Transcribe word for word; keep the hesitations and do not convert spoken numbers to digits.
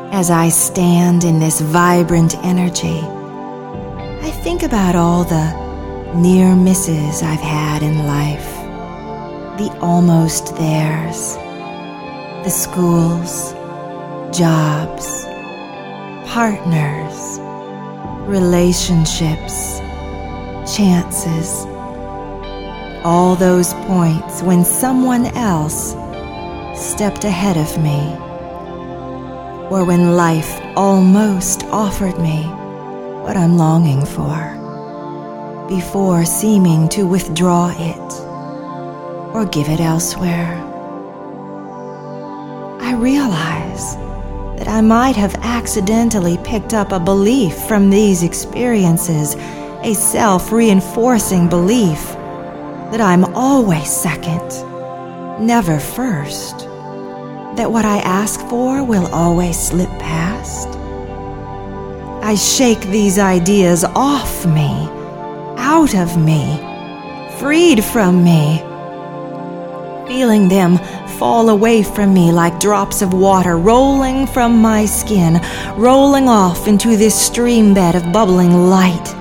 As I stand in this vibrant energy, I think about all the near misses I've had in life, the almost theirs, the schools, jobs, partners, relationships, chances, all those points when someone else stepped ahead of me, or when life almost offered me what I'm longing for, before seeming to withdraw it or give it elsewhere. I realize that I might have accidentally picked up a belief from these experiences, a self-reinforcing belief that I'm always second, never first, that what I ask for will always slip past. I shake these ideas off me, out of me, freed from me, feeling them fall away from me like drops of water rolling from my skin, rolling off into this stream bed of bubbling light,